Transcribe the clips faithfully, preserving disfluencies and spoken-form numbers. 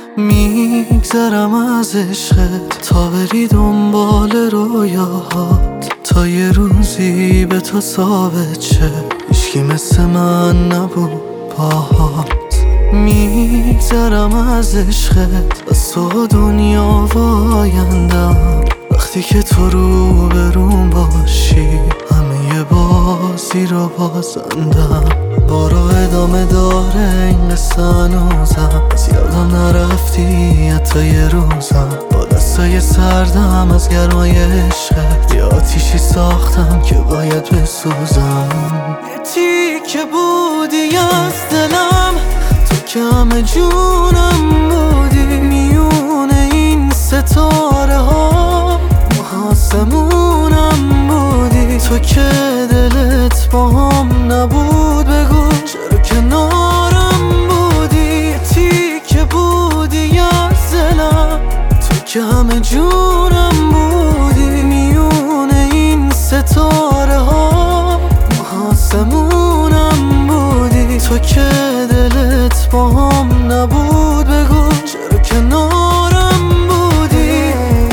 میگذرم از عشقت تا بری دنبال رویاهات، تا یه روزی به تو ثابت شه هیچکی مثل من نبود باهات. میگذرم از عشقت از تو دنیا و آیندم، وقتی که تو رو بروم باشی همه یه بازی رو بازندم. بارو ادامه داره این قصه هنوزم، از یادم نرفتی حتی یه روزم. با دستای سردم از گرمای عشقت یه آتیشی ساختم که باید بسوزم. یه تیکه بودی از دلم، تو که همه جونم بودی. میونه این ستاره ها ما آسمونم بودی. تو که دلت با هم نبود بگو چرا کنارم بودی. تیکه بودی از دلم، تو که همه جونم بودی. میونه این ستاره ها ما آسمونم بودی. تو که دلت با هم نبود بگو چرا کنارم بودی.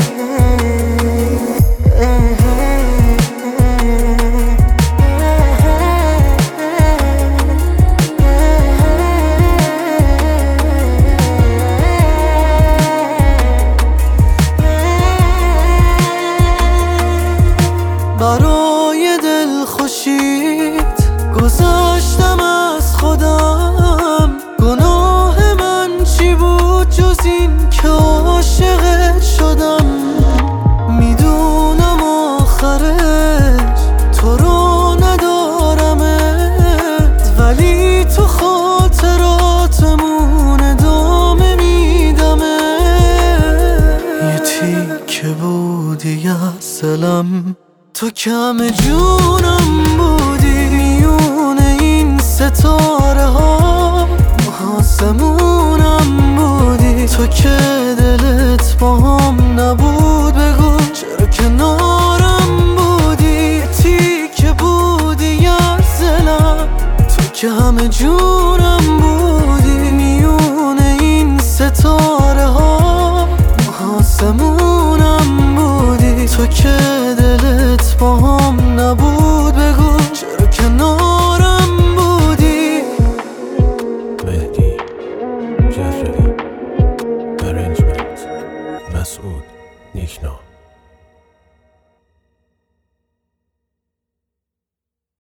برای دل خوشیت گذشتم از خودم. گناه من چی بود جز این که عاشقت شدم. میدونم آخرش تو رو ندارمت، ولی تو خاطراتمون ادامه میدمه. یه تیکه بودی از دلم، تو که همه جونم بودی. میونه این ستاره ها ما آسمونم بودی. تو که دلت با هم نبود بگو چرا کنارم بودی. تیکه بودی از دلم، تو که همه جونم بودی. میونه این ستاره ها ما آسمونم بودی. تو که دلت با هم نبود بگو چرا کنارم بودی. مهدی جعفری، ارنجمنت مسعود نیکنا.